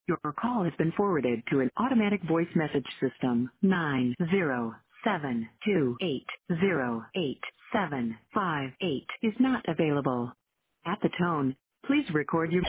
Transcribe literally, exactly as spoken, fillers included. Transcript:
Your call has been forwarded to an automatic voice message system. nine zero seven two eight zero eight seven five eight is not available. At the tone, please record your